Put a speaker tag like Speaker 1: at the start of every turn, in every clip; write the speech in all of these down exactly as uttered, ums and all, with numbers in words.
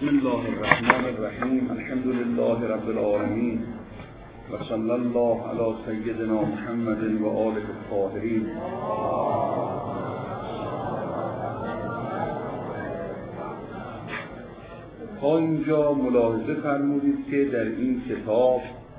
Speaker 1: بسم الله الرحمن الرحیم. الحمد لله رب العالمین و صلی الله علی سیدنا محمد و آله الطاهرین. تا اینجا ملاحظه فرمودید که در این کتاب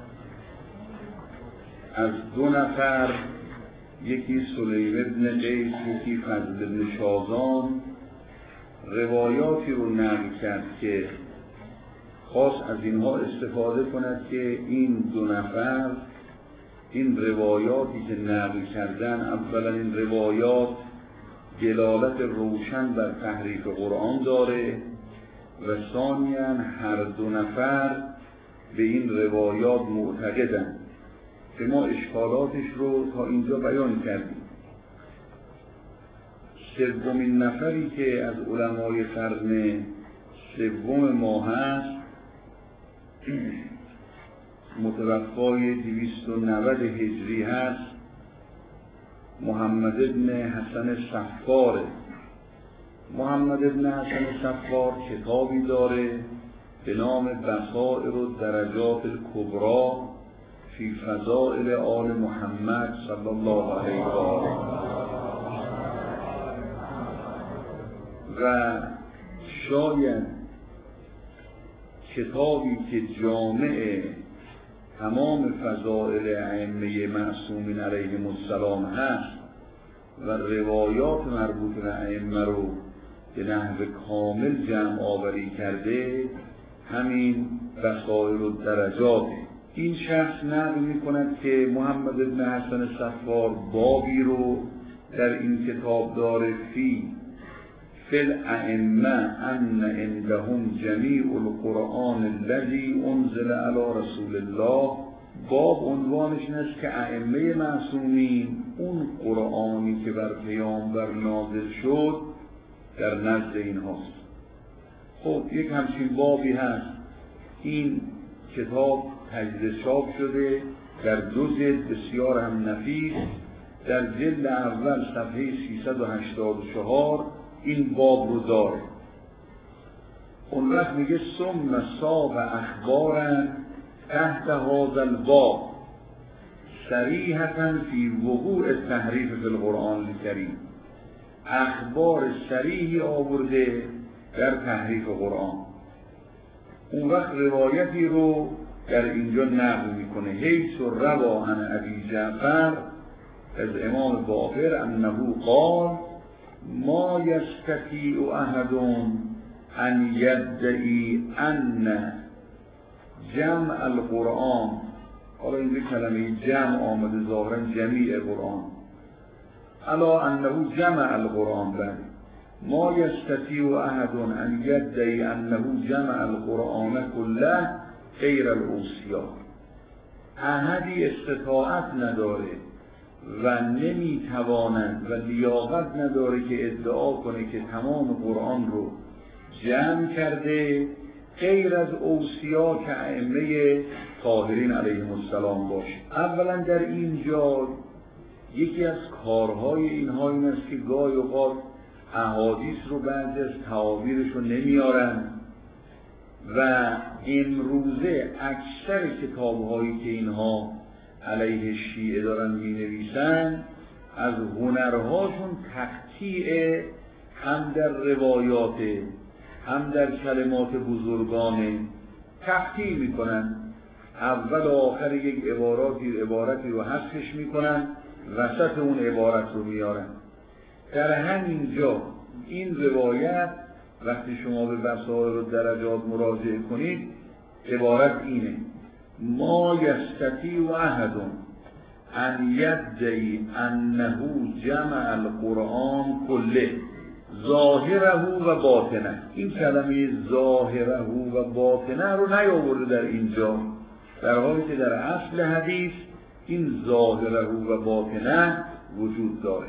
Speaker 1: از دو نفر، یکی سلیم ابن قیس، یکی فضل ابن شازان، روایاتی رو نقل کرد که خواست از اینها استفاده کند که این دو نفر این روایاتی که نقل کردن، اولا این روایات دلالت روشن بر تحریف قرآن داره و ثانیاً هر دو نفر به این روایات معتقدند که ما اشکالاتش رو تا اینجا بیان کردیم. سومین نفری که از علمای قرن سوم ما هست، متوفای دویست و نود هجری هست، محمد ابن حسن صفاره. محمد ابن حسن صفار کتابی داره به نام بصائر الدرجات الکبری فی فضائل آل محمد صلی الله علیه و آله، و شاید کتابی که جامع تمام فضائل ائمه معصومین علیهم السلام هست و روایات مربوط به ائمه رو به نحو کامل جمع آوری کرده، همین بصائر الدرجات. این شخص نقل می کند که محمد بن حسن صفار بابی رو در این کتاب داره فی فل ائمه ان عندهم جمیع القرآن الذی انزل علی رسول الله. باب عنوانش این است که ائمه معصومین اون قرآنی که بر پیامبر نازل شد در نزد اینهاست. خب یک همچین بابی هست. این کتاب تجدید چاپ شده در دو جلد بسیار هم نفیس. در جلد اول صفحه سیصد و هشتاد و چهار این باب رو داره. اون وقت میگه ثم صاب اخبارا تحت هذا الباب صریحة فی وقوع التحریف فی القرآن الکریم. اخبار صریحی آورده در تحریف قرآن. اون وقت روایتی رو در اینجا نقل میکنه. حیث روا عن ابی جعفر از امام باقر انه قال ما یستطیع احد ان یدعی ان جمع القرآن، حالا اینجا کلمه جمع آمده ظاهرا جمیع قرآن، الا انه جمع القرآن، بل ما یستطیع احد ان یدعی انه جمع القرآن کله غیر الاوصیا. احدی استطاعت نداره و نمیتواند و لیاقت نداره که ادعا کنه که تمام قرآن رو جمع کرده غیر از اوصیا که ائمه طاهرین علیهم السلام باشه. اولا در اینجا یکی از کارهای اینها این است که گاهی اوقات احادیث رو بعضی از تعابیرش رو نمیارن و امروزه اکثر کتاب‌هایی که اینها علیه شیعه دارن می نویسن از هنرهاشون تقطیع هم در روایات هم در کلمات بزرگانه تقطیع می کنن. اول و آخر یک عباراتی عبارتی رو حذفش می کنن، وسط اون عبارت رو میارن. در همین جا این روایت وقتی شما به بصائر الدرجات مراجعه کنید عبارت اینه: ما یستطیع احد ان یدعی انه جمع القرآن کله ظاهره و باطنه. این کلمه ظاهره و باطنه رو نیاورده در اینجا، در حالی که در اصل حدیث این ظاهره و باطنه وجود داره.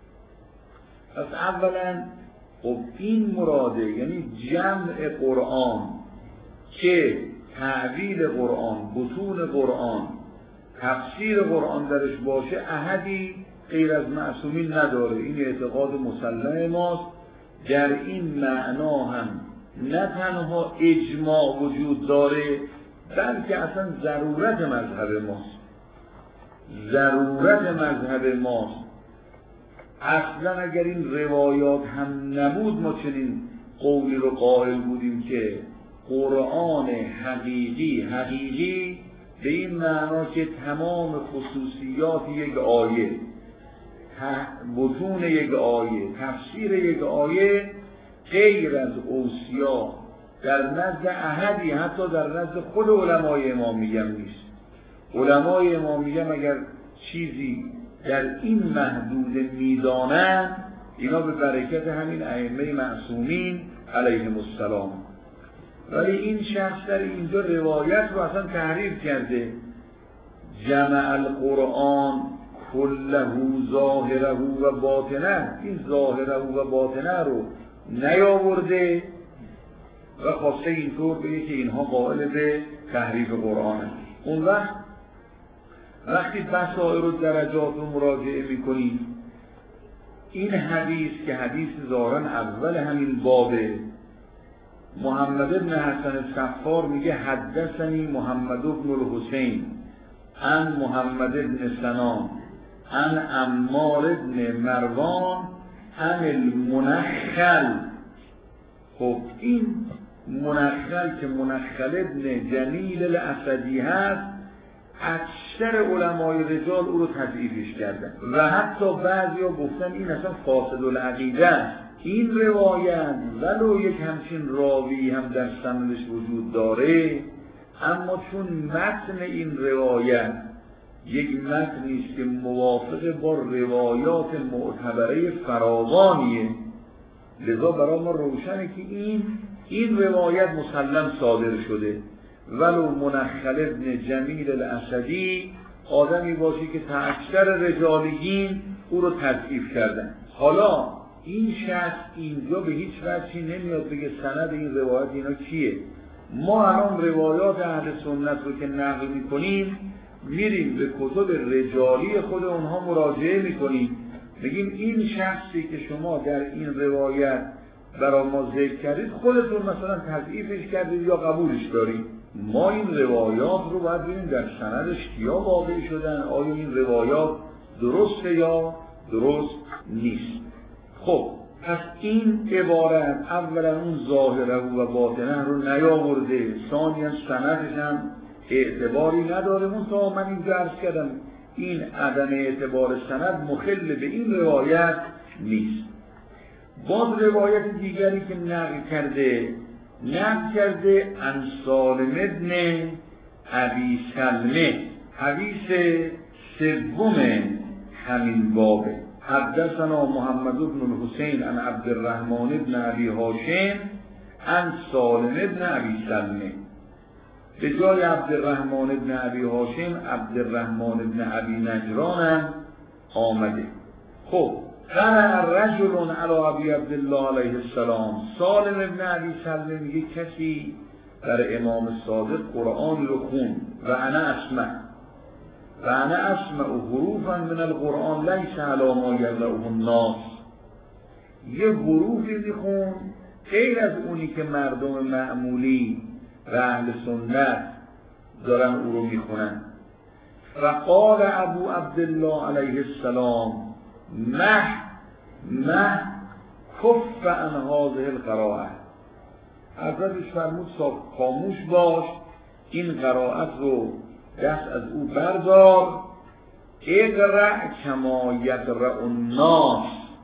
Speaker 1: پس اولا خب این مراده، یعنی جمع قرآن که تعویل قرآن، بطون قرآن، تفسیر قرآن درش باشه، احدی غیر از معصومین نداره. این اعتقاد مسلم ماست. در این معنا هم نه تنها اجماع وجود داره بلکه اصلا ضرورت مذهب ماست، ضرورت مذهب ماست. اصلا اگر این روایات هم نبود ما چنین قولی رو قائل بودیم که قرآن حقیقی حقیقی به این معنا که تمام خصوصیات یک آیه، بطون یک آیه، تفسیر یک آیه غیر از اوصیا در نزد احدی، حتی در نزد خود علمای امامیه نیست. علمای امامیه اگر چیزی در این محدود میدانن، اینا به برکت همین ائمه معصومین علیهم السلام. ولی این شخص در اینجا روایت رو اصلا تحریف کرده. جمع القرآن کله ظاهره و باطنه، این ظاهره و باطنه رو نیاورده و خواسته اینطور بگه که اینها قائل به تحریف قرآن. اون وقت وقتی بصائر و درجات رو مراجعه میکنید، این حدیث که حدیث ظاهرا اول همین بابه، محمد بن حسن الصفار میگه حدثنی محمد بن الحسین عن محمد بن سنان عن عمار بن مروان عن المنخل. خب این منخل که منخل ابن جمیل الاسدی هست، اکثر علمای رجال او رو تضعیفش کردن و حتی بعضیا گفتن این اصلا فاسد العقیده است. این روایت ولو یک همچین راوی هم در سندش وجود داره، اما چون متن این روایت یک متنی است که موافق با روایات معتبره فراوانیه، لذا برای ما روشنه که این این روایت مسلم صادر شده. ولو منخل ابن جمیل الاسدی آدمی باشه که تا اکثر رجالیین او رو تضعیف کردن. حالا این شخص اینجا به هیچ وجهی نمیاد بگه سند این روایت اینا کیه. ما الان روایات اهل سنت رو که نقل میکنیم میریم به کتب رجالی خود اونها مراجعه میکنیم، بگیم این شخصی که شما در این روایت برای ما ذکر کردید خودتون مثلا تضعیفش کردید یا قبولش دارید. ما این روایات رو باید ببینیم در سندش کیا واقع شدن، آیا این روایات درسته یا درست نیست. خب پس این عبارت اولا اون ظاهره و باطنه رو نیاورده، ثانیا سندش هم اعتباری نداره. اون تا من این درس کردم این عدم اعتبار سند مخل به این روایت نیست. باز روایت دیگری که نقل کرده نقل کرده عن سالم ابن ابی سلمه، حدیث سوم همین بابه. حدثنا محمد بن الحسین عن عبد الرحمن بن ابی هاشم عن سالم ابن ابی سلمه. به جای عبد الرحمن بن ابی هاشم عبد الرحمن بن ابی نجران هم آمده. خب قرأ رجل علی ابی عبدالله علیه السلام. سالم ابن ابی سلمه میگه کسی در امام صادق قرآن رو خون و انا اسمع و انا اسمع حروفا من القرآن لیس علی ما یقرأه الناس. یه حروفی میخون غیر از اونی که مردم معمولی و اهل سنت دارن او رو میخونن. و قال ابو عبدالله علیه السلام مه مه کف عن هذه القراءه. حضرتش فرمود خاموش باش، این قرائت رو دست از او بردار. اقرأ کما یقرأ الناس،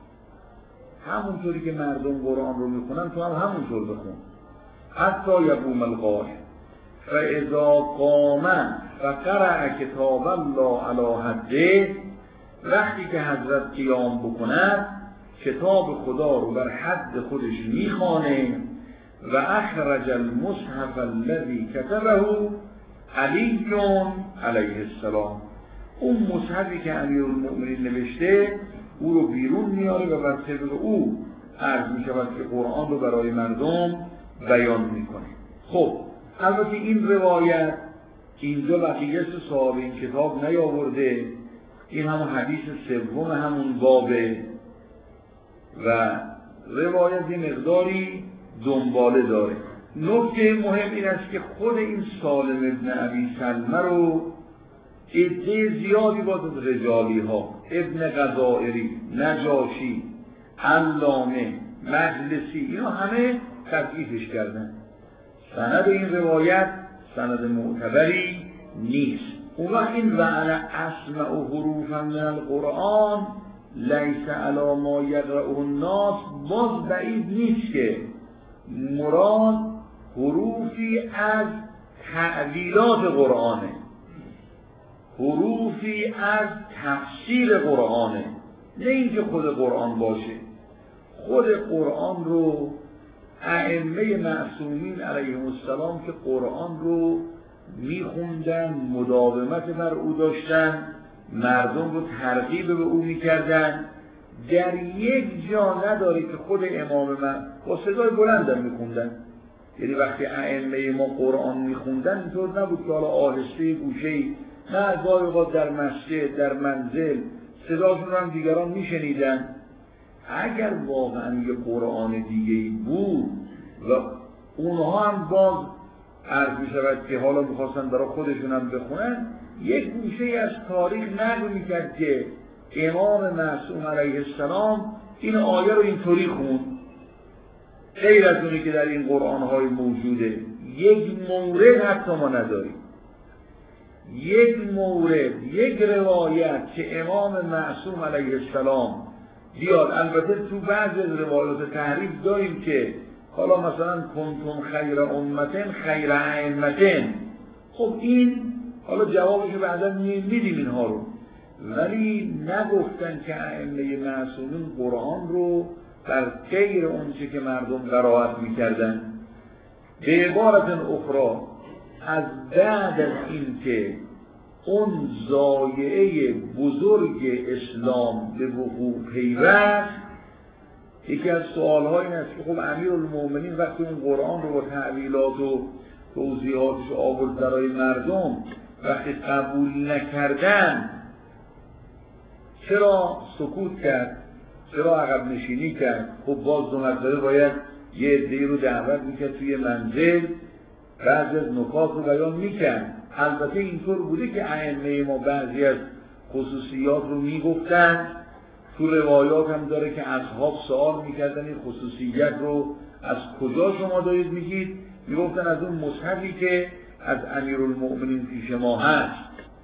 Speaker 1: همونطوری که مردم قرآن رو میخونن تو هم همونطور بخون. حتی یقوم القائم فاذا قام فقرأ کتاب الله علی حده. وقتی که حضرت قیام بکند کتاب خدا رو بر حد خودش میخوانه. و اخرج المصحف الذي كتبه علی علیه السلام. اون مصحفی که امیرالمؤمنین نوشته او رو بیرون میاره و بر طبق او عرض میشود که قرآن رو برای مردم بیان میکنه. خب البته این روایت اینجا بقیه صاحب این کتاب نیاورده، این همون حدیث سوم همون بابه و روایت مقداری دنباله داره. نکته مهم این است که خود این سالم ابن ابی سلمه رو عده زیادی با رجالی ها، ابن غزائری، نجاشی، علامه، مجلسی، اینا همه تضعیفش کردن. سند این روایت سند معتبری نیست. اون وقت این و انا اسمع حروفا من القرآن لیس علی ما یقرأه الناس باز بعید نیست که مراد حروفی از تعویلات قرآنه، حروفی از تفسیر قرآنه، نه اینکه خود قرآن باشه. خود قرآن رو ائمه معصومین علیهم السلام که قرآن رو میخوندن، مداومت بر او داشتن، مردم رو ترغیب به او میکردن، در یک جا نداره که خود امام من با صدای بلندم میخوندن. یعنی وقتی ائمه ما قرآن میخوندن اینطور نبود که حالا آهسته گوشه‌ای، نه، گاهی اوقات در مسجد، در منزل صداشون رو هم دیگران میشنیدن. اگر واقعا یه قرآن دیگه‌ای بود و اونها هم باز عرض می‌شود که حالا می‌خواستن برای خودشون هم بخونن، یک گوشه از تاریخ نقل می‌کرد که امام معصوم علیه السلام این آیه رو اینطوری خوند، غیر از اونی که در این قرآن‌های موجوده. یک مورد حتی ما نداریم، یک مورد، یک روایت که امام معصوم علیه السلام بیاد. البته تو بعضی از روایات تحریف داریم که حالا مثلا کنتم خیر امتن خیر ائمتن، خب این حالا جوابشو بعدا میدیم اینها رو، ولی نگفتن که ائمه معصومین قرآن رو در غیر اونچه که مردم قرائت میکردن. به عبارت اخرى از بعد از این که اون ضایعه بزرگ اسلام به وقوع پیوست، یکی از سوال‌های این است که خب امیرالمومنین وقتی اون قرآن رو با تعویلات و توضیحاتش آورد برای مردم، وقتی قبول نکردن چرا سکوت کرد؟ چرا عقب نشینی کرد؟ خب باز دو مرتبه باید یه عده‌ای رو دعوت میکرد توی منزل، بعضی از نکات رو بیان میکرد. البته اینطور بوده که ائمه ما بعضی از خصوصیات رو میگفتن، تو روایات هم داره که اصحاب سوال میکردن این خصوصیت رو از کجا شما دارید میگید؟ میگفتن از اون مصحفی که از امیرالمؤمنین پیش ما هست.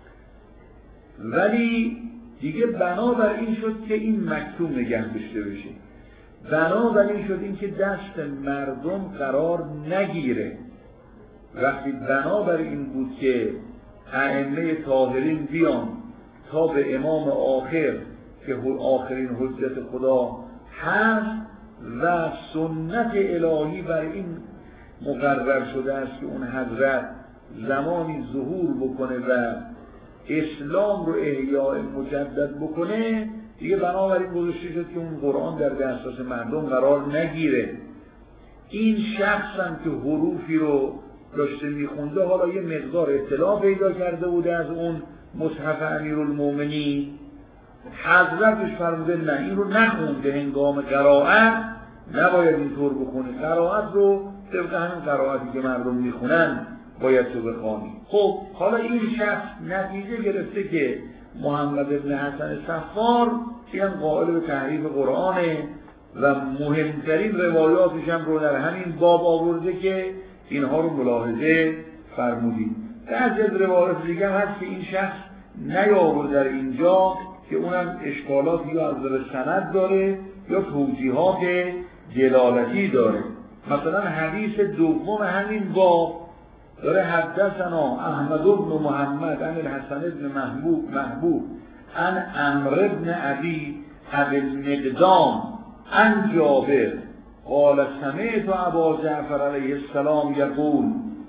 Speaker 1: ولی دیگه بنابر این شد که این مکتوم نگه داشته بشه، بنابر این شد این که دست مردم قرار نگیره. وقتی بنابر این بود که ائمه طاهرین بیان تا به امام آخر که آخرین حجت خدا هست و سنت الهی بر این مقرر شده است که اون حضرت زمانی ظهور بکنه و اسلام رو احیاء مجدد بکنه، دیگه بنابراین گذاشته شد که اون قرآن در دسترس مردم قرار نگیره. این شخص هم که حروفی رو داشته میخونده حالا یه مقدار اطلاع پیدا کرده بوده از اون مصحف امیرالمومنین، حضرتش فرموده نه این رو نخونده، هنگام قرائت نباید اینطور بخونی، قرائت رو طبق همین قرائتی که مردم میخونن باید تو بخوانی. خب حالا این شخص نتیجه گرفته که محمد بن حسن صفار این قائل به تحریف قرآنه و مهمترین روایاتش هم رو در همین باب آورده که اینها رو ملاحظه فرمودید. بعضی از روایات دیگه هست که این شخص نیاورد در اینجا که اونم اشکالات یا از نظر سند داره یا توضیحات دلالتی داره. مثلا حدیث دوم همین باب داره حدثنا احمد بن محمد عن الحسن بن محبوب محبوب عن عمرو بن ابی ابی المقدام عن جابر قال سمعت ابا جعفر علیه السلام یقول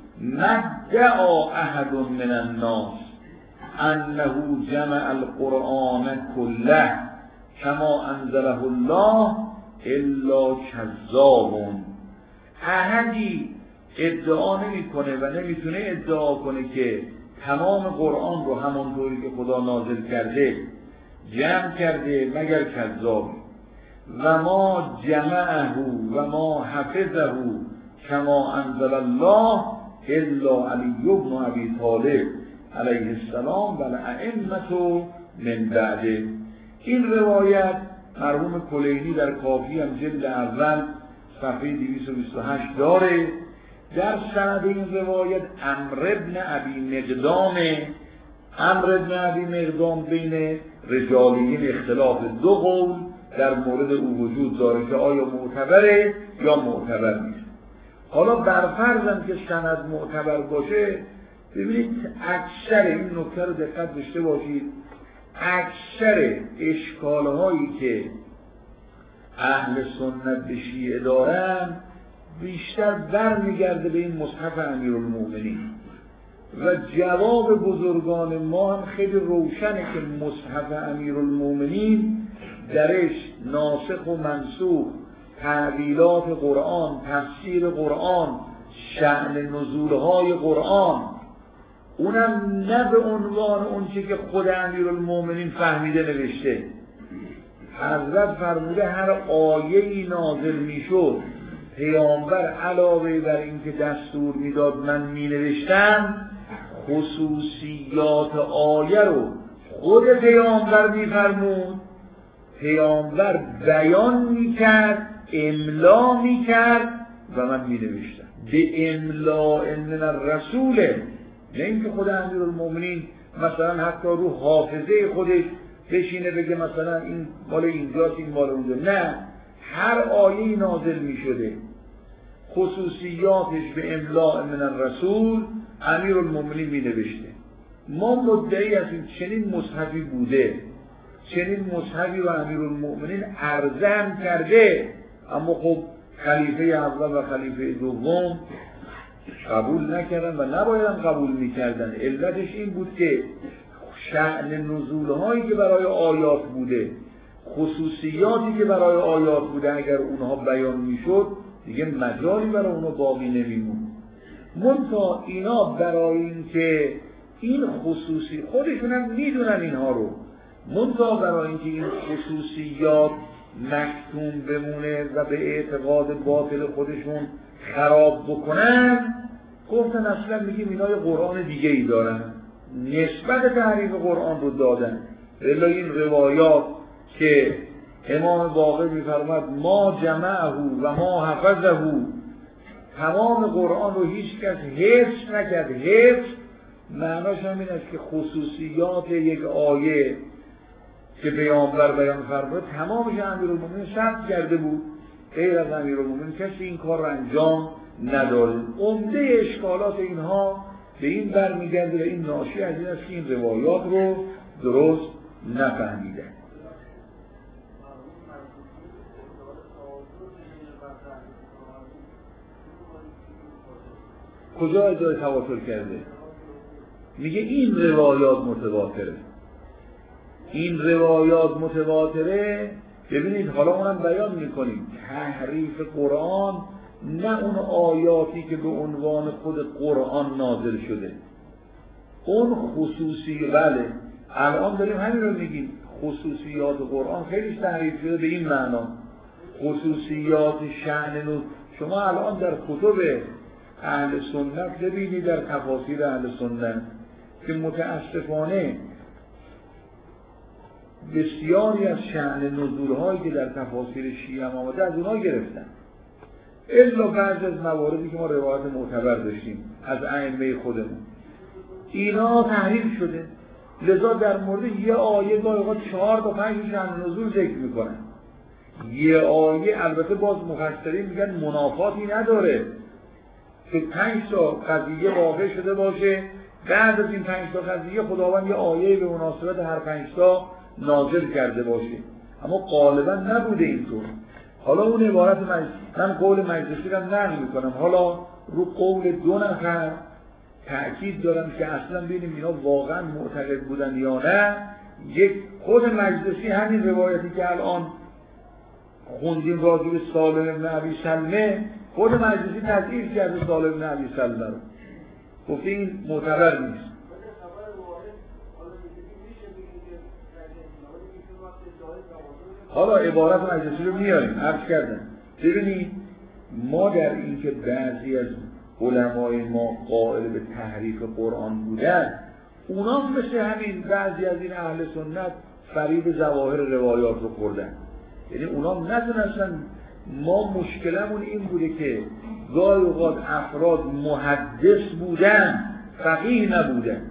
Speaker 1: مدعا احد من الناس انه جمع القرآن كله كما انزله الله الا کذاب. احدی ادعا نمیکنه و نمیتونه ادعا کنه که تمام قرآن رو همونطوری که خدا نازل کرده جمع کرده مگر کذاب. و ما جمعه و ما حفظه کما انزل الله الا علی بن ابی طالب علیه السلام و الائمة من بعده. این روایت مرحوم کلینی در کافی هم جلد اول صفحه دویست و بیست و هشت داره. در سند این روایت عمرو بن ابی مقدام عمرو بن ابی مقدام بین رجالیین اختلاف دو قول در مورد او وجود داره که آیا معتبره یا معتبر نیست. حالا برفرضم که سند معتبر باشه، ببینید اکثر این نکته رو دقت داشته باشید، اکثر اشکالهایی که اهل سنت به شیعه دارن بیشتر برمیگرده به این مصحف امیرالمومنین و جواب بزرگان ما هم خیلی روشنه که مصحف امیرالمومنین درش ناسخ و منسوخ، تعویلات قرآن، تفسیر قرآن، شأن نزولهای قرآن، اونم نه به عنوان اونچه که خود امیرالمومنین فهمیده نوشته. حضرت فرموده هر آیه‌ای نازل میشد پیامبر علاوه بر اینکه دستور میداد من مینوشتم، خصوصیات آیه رو خود پیامبر میفرمود، پیامبر بیان میکرد، املا میکرد و من مینوشتم. به املا من الرسول، نه اینکه خود امیرالمومنین مثلا حتی رو حافظه خودش بشینه بگه مثلا این مال اینجاست این مال اونجا، نه، هر آیه نازل می شده خصوصیاتش به املا من الرسول امیرالمومنین می نوشته. ما مدعی هستیم چنین مصحفی بوده، چنین مصحفی رو امیرالمومنین عرضه کرده، اما خب خلیفه اول و خلیفه دوم قبول نکردن و نباید هم قبول میکردن. علتش این بود که شأن نزولهایی که برای آیات بوده، خصوصیاتی که برای آیات بوده، اگر اونها بیان میشد دیگه مجالی برای اونها باقی نمیمون. منتها اینا برای اینکه این خصوصی خودشون هم میدونن اینها رو، منتها برای اینکه این خصوصیات مکتوم بمونه و به اعتقاد باطل خودشون خراب بکنن، گفتن اصلا میگیم اینا یه قرآن دیگه ای دارن، نسبت تحریف قرآن رو دادن. الا این روایات که امام باقر میفرماد ما جمعه و ما حفظه، تمام قرآن رو هیچ کس حفظ نکرد. حفظ معناش هم این است که خصوصیات یک آیه که پیامبر بیان فرمود تمامش امیرالمومنین ثبت کرده بود، غیر از امیرالمومنین کسی این کار رو انجام نداره. عمده اشکالات اینها به این برمیگرده و این ناشی از این است که این روایات رو درست نفهمیدن. کجا ادعای تواتر کرده؟ میگه این روایات متواتره، این روایات متواتره. ببینید حالا اونم بیان میکنیم تحریف قرآن، نه اون آیاتی که به عنوان خود قرآن نازل شده، اون خصوصی. بله الان داریم همین رو میگیم، خصوصیات قرآن خیلی تحریف شده به این معنا، خصوصیات شأن نزول. شما الان در کتب اهل سنت ببینید، در تفاسیر اهل سنت که متاسفانه بسیاری از شأن نزول‌هایی که در تفاسیر شیعه هم آمده از اونها گرفتن، الا بعضی از مواردی که ما روایت معتبر داشتیم از ائمه خودمون اینا تحریف شده. لذا در مورد یه آیه گاهی اوقات چهار تا پنج شأن نزول ذکر میکنن. یه آیه البته باز مفسرین میگن منافاتی نداره که پنج تا قضیه واقع شده باشه، بعد از این پنج تا قضیه خداوند یه آیه به مناسبت هر پنج تا نازل کرده باشه، اما غالبا نبوده اینطور. حالا اون عبارت مجلسی، من قول مجلسی رو نقل میکنم، حالا رو قول دو نفر تأکید دارم که اصلا ببینیم اینا واقعا معتقد بودن یا نه. یک خود مجلسی همین روایتی که الان خوندیم راجع به سالم بن ابی سلمه، خود مجلسی تضعیف کرده سالم بن ابی سلمه رو، گفته این معتبر نیست. حالا عبارت مجلسی رو میاریم، عرض کردم ببینید ما در این که بعضی از علمای ما قائل به تحریف قرآن بودن، اونا مثل همین بعضی از این اهل سنت فریب ظواهر روایات رو خوردن. یعنی اونا نتونستن. ما مشکلمون این بوده که گاهی اوقات افراد محدث بودن فقیه نبودن،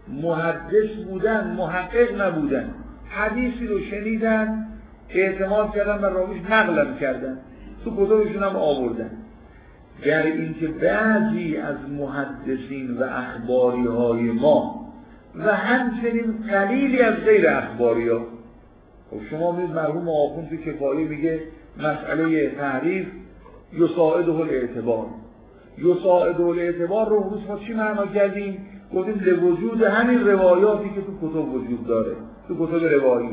Speaker 1: محدث بودن محقق نبودن، حدیثی رو شنیدن اعتماد کردن و راویش نقلم کردن، تو کتابشون هم آوردن. در این که بعضی از محدثین و اخباری های ما و همچنین قلیلی از غیر اخباری ها، خب شما میدید مرحوم آخوند تو کفایه میگه مسئله تحریف یساعده الاعتبار. یساعده الاعتبار رو روز ما چی معنا کردیم؟ گفتیم لوجود همین روایاتی که تو کتب وجود داره، تو کتب روایی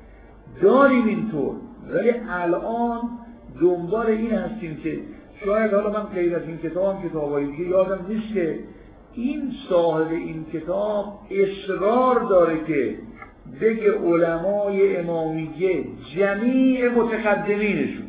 Speaker 1: داریم اینطور، ولی الان دنبال این هستیم که شاید حالا من غیر از این کتاب هم کتابایی دیگه یادم نیست که این صاحب این کتاب اصرار داره که بگه علمای امامیه جمیع متقدمینشون،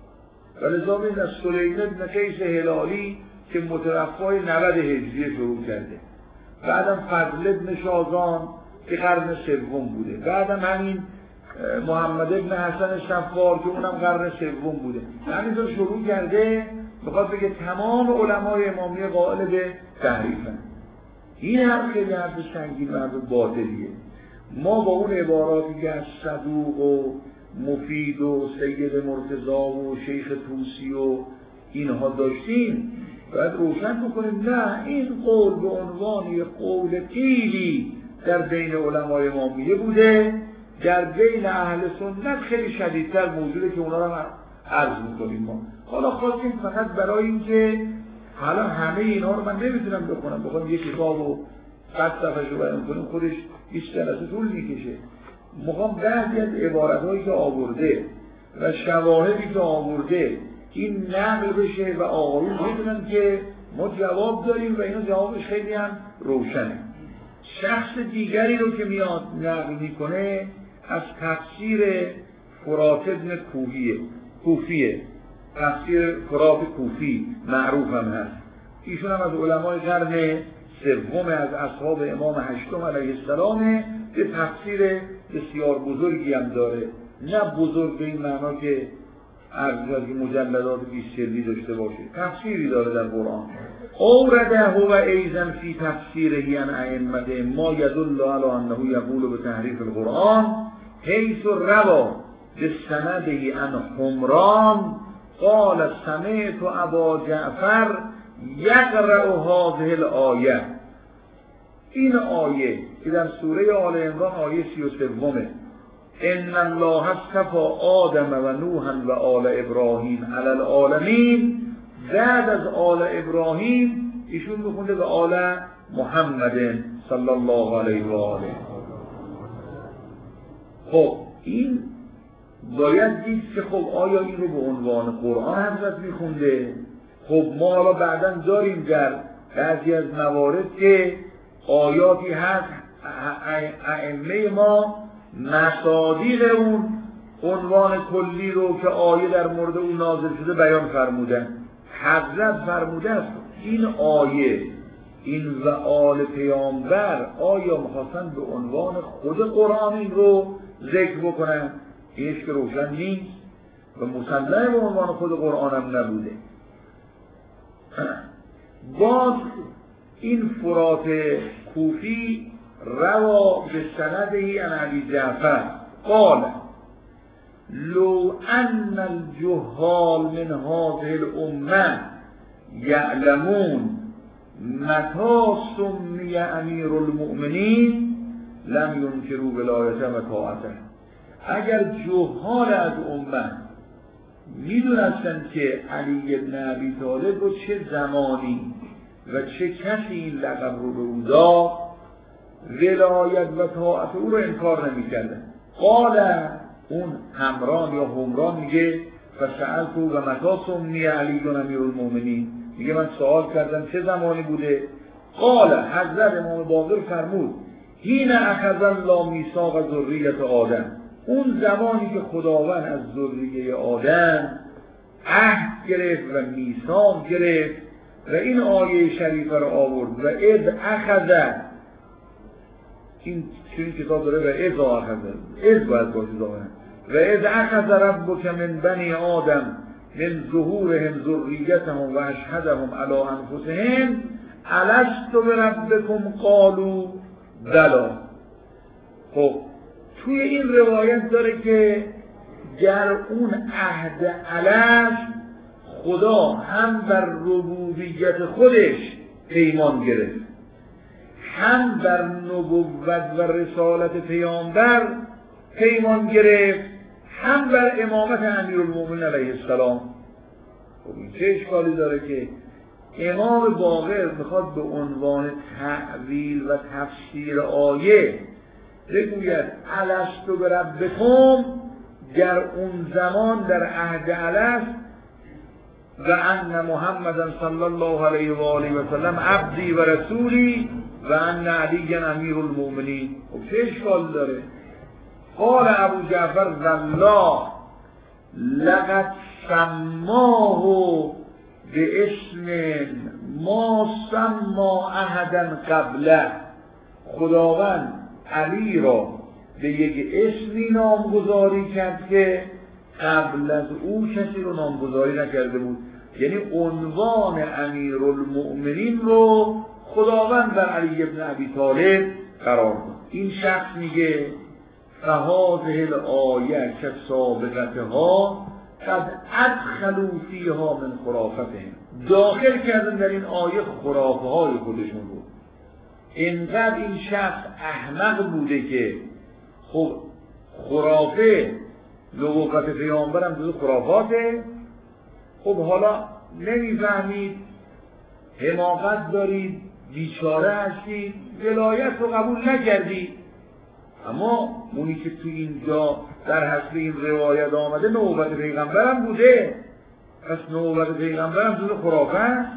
Speaker 1: ولذا بید از سلیم بن قیس هلالی که متوفای نود هجری شروع کرده، بعدم فضل بن شازان که قرن سوم بوده، بعدم همین محمد بن حسن شفار که اونم قرن سوم بوده، همینطور شروع کرده بخواد بگه تمام علمای امامیه قائل به تحریفن. این هم خیلی حرف سنگین و حرف باطلیه. ما با اون عباراتی که از صدوق و مفید و سید مرتضی و شیخ طوسی و اینها داشتیم باید روشن بکنیم نه، این قول به عنوان یک قول قیلی در بین علمای امامیه بوده، در بین اهل سنت خیلی شدیدتر موجوده که اونا رو عرض میکنیم. ما حالا خواستیم فقط برای اینکه حالا همه اینا رو من نمیتونم بخونم، بخونم یک کتاب و صد صفحه رو بیان کنیم خودش بیست جلسه طول میکشه. میخوام بعضی از عبارتهایی که آورده و شواهدی که آورده این نقل بشه و آقایون بدونن که ما جواب داریم و اینا جوابش خیلی هم روشنه. شخص دیگری رو که میاد نقل میکنه از تفسیر فرات ابن کوفیه کوفیه تفسیر فرات کوفی معروف هم هست. ایشون هم از علمای قرن سوم از اصحاب امام هشتم علیه السلام، به تفسیر بسیار بزرگی هم داره، نه بزرگ به این معنا که ارزش مجلدات بیست جلدی داشته باشه، تفسیری داره در قرآن. اورده و ایزن فی تفسیره عن ائمه ما یدل علی انه یقول به تحریف القرآن حیث روا بسنده عن حمران قال سمعت ابا جعفر یقرأ هذه الآیه. این آیه که در سوره آل عمران آیه سی و سومه، ان الله اصطفى آدم و نوحا و آل ابراهیم علی العالمین، بعد از آل ابراهیم ایشون بخونده به آل محمد صلی الله علیه و آله. خب این باید دید که خب آیا این رو به عنوان قرآن حضرت میخونده؟ خب ما حالا بعداً داریم در بعضی از موارد که آیاتی هست ائمه ما مصادیق اون عنوان کلی رو که آیه در مورد اون نازل شده بیان فرمودن. حضرت فرموده است این آیه این و آل پیامبر آیا میخواستن به عنوان خود قرآن این رو ذکر بکنن؟ اینش که روشن نیست و مسلم به عنوان خود قرآن هم نبوده. باز این فرات کوفی روا به سندهی عن ابی جعفر قال لو ان الجهال من هذه الامه یعلمون متى سمی امیر المؤمنین لم ینکروا ولایته و طاعته. اگر جهال از امه میدونستن که علی بن ابی طالب رو چه زمانی و چه کسی این لقب رو به او داد، ولایت و طاعت او رو انکار نمی‌کردن. قال اون همران یا همران میگه فسألت و متی سمی علی بن امیر المؤمنین، میگه من سوال کردم چه زمانی بوده؟ قال حضرت امام باقر فرمود حین اخذ الله میثاق ذریة آدم، اون زمانی که خداوند از ذریه آدم عهد گرفت و میثاق گرفت و این آیه شریفه رو آورد و اذ اخذ، این چون کتاب داره و اذ اخذ، اذ باید باشه ظاهرا، و اذ اخذ ربک من بنی آدم من ظهورهم ذریتهم و اشهدهم علی انفسهم الست بربکم قالوا بلی. خب توی این روایت داره که گر اون عهد الست خدا هم بر ربوبیت خودش پیمان گرفت، هم بر نبوت و رسالت پیامبر پیمان گرفت، هم بر امامت امیرالمومنین علیه السلام. خب این چه اشکالی داره که امام باقر میخواد به عنوان تعویل و تفسیر آیه بگوید الست بربکم در اون زمان در عهد الست و ان محمدا صلی الله علیه و آله و سلم عبدی و رسولی و ان علی امیر المؤمنین. خب چه اشکال داره؟ قال ابو جعفر والله لقد سماه به اسم ما سما احدا قبله، خداوند علی را به یک اسمی نامگذاری کرد که قبل از او کسی رو نامگذاری نکرده بود. یعنی عنوان امیرالمؤمنین رو خداوند بر علی ابن ابی طالب قرار داد. این شخص میگه فهذه الآیه که سابقتها قد ادخلوا فیها من خرافتهم، داخل کردن در این آیه خرافه های خودشون رو. اینقدر این شخص احمق بوده که خب خرافه نبوت پیامبرم جزو خرافاته. خب حالا نمیفهمید، حماقت دارید، بیچاره هستید، ولایت رو قبول نکردید. اما اونی که تو اینجا در حسب این روایت آمده نبوت پیغمبرم بوده، پس نبوت پیغمبرم جزو خرافه است.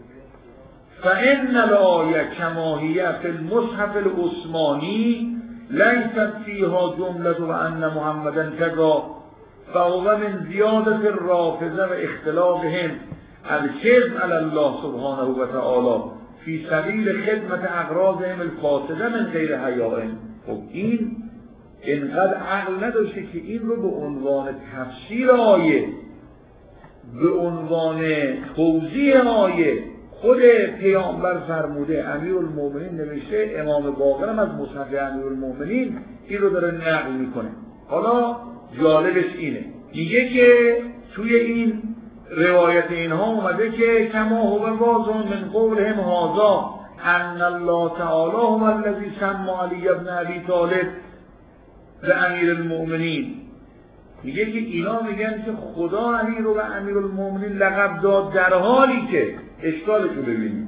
Speaker 1: فإن الآیه کما هی فی المصحف العثمانی لیست فیها جمله و ان محمدا کذا فهو من زیادت الرافضه و اختلافهم الکذب علی الله سبحانه و تعالی فی سبیل خدمت اغراضهم الفاسده من غیر حیاء. خب این اینقدر عقل نداشته که این رو به عنوان تفسیر آیه، به عنوان توضیح آیه خود پیامبر فرموده، امیرالمومنین نوشته، امام باقر هم از مصحف امیرالمومنین این رو داره نقل میکنه. حالا جالبش اینه، میگه که توی این روایت اینها اومده که کما هو واضح من قولهم هذا ان الله تعالی هو الذی سمى علی ابن ابی طالب به امیرالمومنین. میگه که اینا میگن که خدا علی رو به امیرالمومنین لقب داد، در حالی که اشکالش رو ببینیم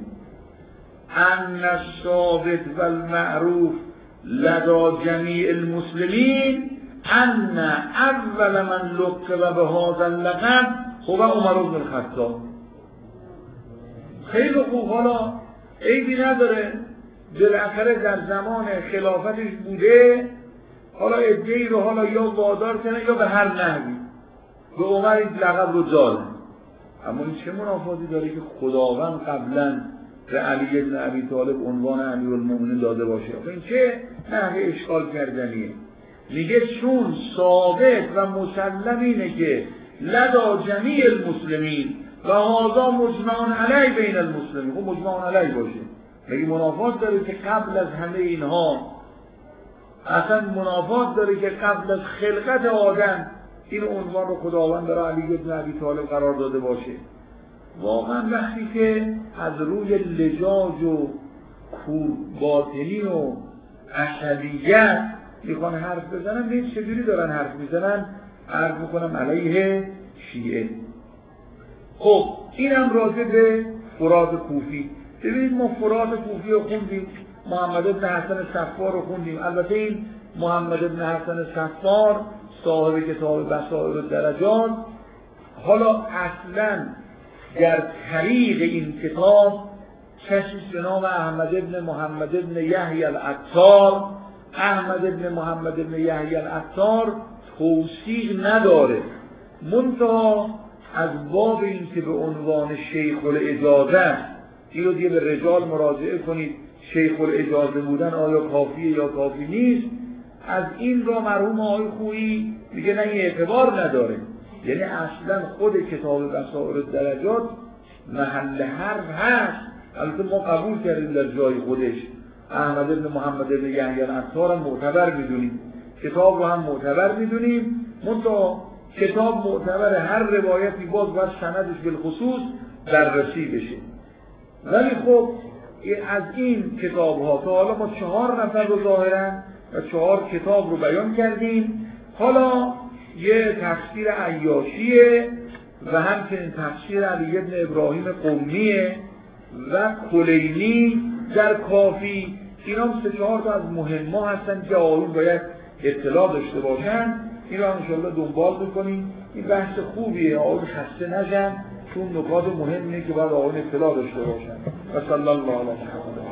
Speaker 1: ان الثابت و المعروف لدى جمیع المسلمین ان اول من لقب به هذا اللقب هو عمر بن الخطاب. خیلی خوب، حالا عیبی نداره، بالاخره در زمان خلافتش بوده، حالا ادعی رو حالا یا وادار کنه یا به هر نحوی به عمر این لقب رو داده. اما این چه منافاتی داره که خداوند قبلا به علی بن ابی طالب عنوان امیرالمومنین داده باشه؟ این چه نحوه اشکال کردنیه؟ میگه چون ثابت و مسلم اینه که لدى جمیع المسلمین و هذا مجمع علیه بین المسلمین. خب مجمع علیه باشه، میگه منافات داره که قبل از همه اینها، اصلا منافات داره که قبل از خلقت آدم این عنوان رو خداوند برای علی بن ابی طالب قرار داده باشه. واقعا وقتی که از روی لجاج و کور باطنی و عصبیت میخوان حرف بزنن، ببین چجوری دارن حرف میزنن، حرف میکنم علیه شیعه. خب اینم راجع به فرات کوفی. ببینید ما فرات کوفی رو خوندیم، محمد بن حسن صفار رو خوندیم. البته این محمد بن حسن صفار صاحب کتاب بصائر الدرجات، حالا اصلا در طریق این کتاب کسی به نام احمد بن محمد بن یحیی العطار، احمد بن محمد بن یحیی العطار توثیق نداره، منتها از باب این که به عنوان شیخ الاجازه اینو دیگه به رجال مراجعه کنید، شیخ الاجازه بودن آیا کافیه یا کافی نیست، از این را مرحوم آقای خویی میگه نه این اعتبار نداره. یعنی اصلا خود کتاب بصائر الدرجات محل حرف هست، البته ما قبول کردیم در جای خودش، احمد بن محمد بن یحیی العطار هم معتبر میدونیم، کتاب رو هم معتبر میدونیم، منتها کتاب معتبر هر روایتی باز باید سندش بالخصوص بررسی بشه. ولی خب از این کتاب ها تا حالا ما چهار نفر رو ظاهرا و چهار کتاب رو بیان کردیم، حالا یه تفسیر عیاشیه و همچنین تفسیر علی بن ابراهیم قمیه و کلینی در کافی، اینا هم سه چهار تا از مهمه هستن که آقایون باید اطلاع داشته باشن. این رو هم انشاءالله دنبال بکنیم. این بحث خوبیه، آقایون خسته نشن، چون نکات مهمه که باید آقایون اطلاع داشته باشن. و صلی الله علیه و سلم.